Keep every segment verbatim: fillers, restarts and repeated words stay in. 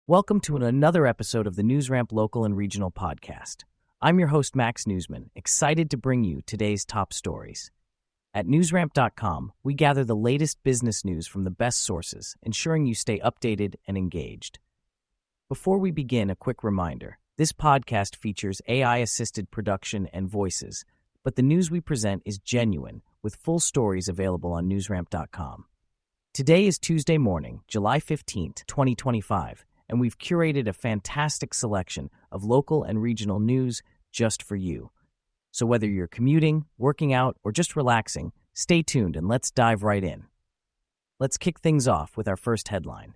Welcome to another episode of the NewsRamp Local and Regional Podcast. I'm your host, Max Newsman, excited to bring you today's top stories. At newsramp dot com, we gather the latest business news from the best sources, ensuring you stay updated and engaged. Before we begin, a quick reminder. This podcast features A I-assisted production and voices, but the news we present is genuine, with full stories available on newsramp dot com. Today is Tuesday morning, July fifteenth, twenty twenty-five, and we've curated a fantastic selection of local and regional news just for you. So whether you're commuting, working out, or just relaxing, stay tuned and let's dive right in. Let's kick things off with our first headline.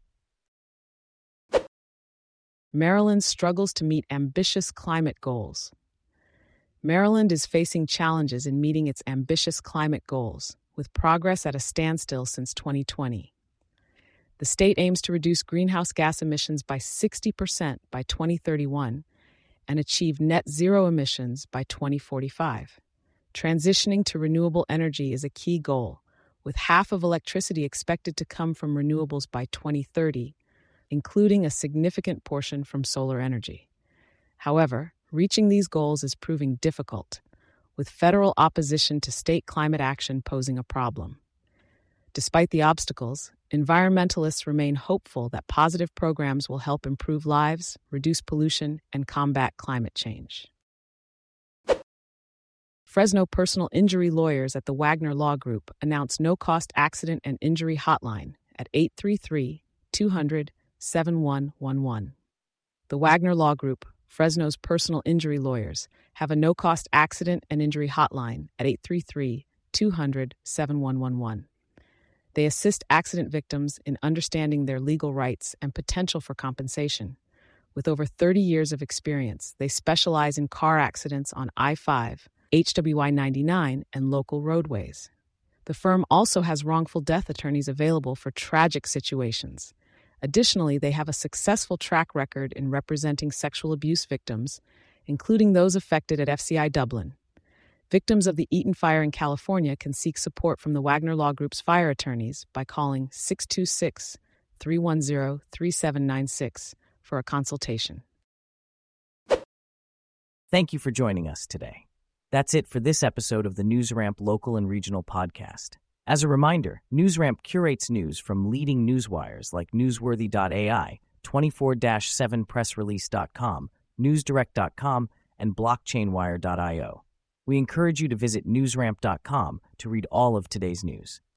Maryland struggles to meet ambitious climate goals. Maryland is facing challenges in meeting its ambitious climate goals, with progress at a standstill since twenty twenty. The state aims to reduce greenhouse gas emissions by sixty percent by twenty thirty-one and achieve net zero emissions by twenty forty-five. Transitioning to renewable energy is a key goal, with half of electricity expected to come from renewables by twenty thirty, including a significant portion from solar energy. However, reaching these goals is proving difficult, with federal opposition to state climate action posing a problem. Despite the obstacles, environmentalists remain hopeful that positive programs will help improve lives, reduce pollution, and combat climate change. Fresno personal injury lawyers at the Wagner Law Group announced no-cost accident and injury hotline at eight three three, two hundred, seven one one one. The Wagner Law Group, Fresno's personal injury lawyers, have a no-cost accident and injury hotline at eight three three, two hundred, seven one one one. They assist accident victims in understanding their legal rights and potential for compensation. With over thirty years of experience, they specialize in car accidents on I five, H W I ninety-nine, and local roadways. The firm also has wrongful death attorneys available for tragic situations. Additionally, they have a successful track record in representing sexual abuse victims, including those affected at F C I Dublin. Victims of the Eaton fire in California can seek support from the Wagner Law Group's fire attorneys by calling six two six, three one zero, three seven nine six for a consultation. Thank you for joining us today. That's it for this episode of the NewsRamp Local and Regional Podcast. As a reminder, NewsRamp curates news from leading newswires like newsworthy dot A I, twenty-four seven press release dot com, newsdirect dot com, and blockchainwire dot io. We encourage you to visit newsramp dot com to read all of today's news.